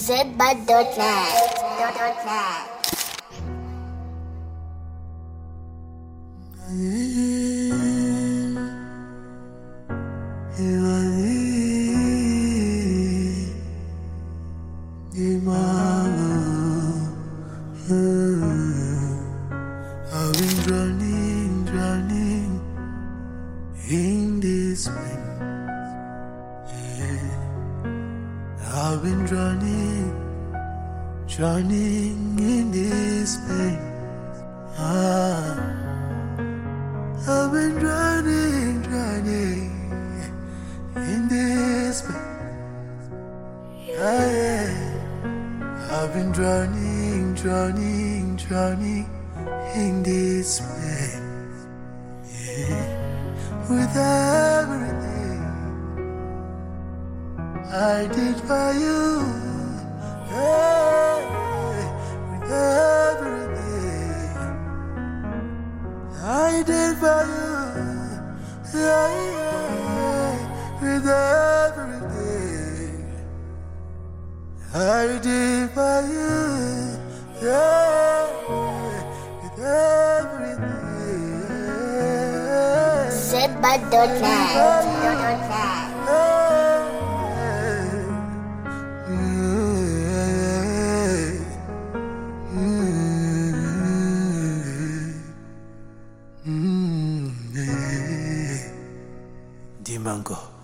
zbud.net. I've been drowning in this pain. Yeah. I've been drowning in this pain. I've been drowning in this pain. Yeah. I've been drowning in this pain. Yeah. With everything I did for you. Yeah. With everything I did for you. Yeah. With everything I did for you. Yeah. With everything. zbud.net. Dimango.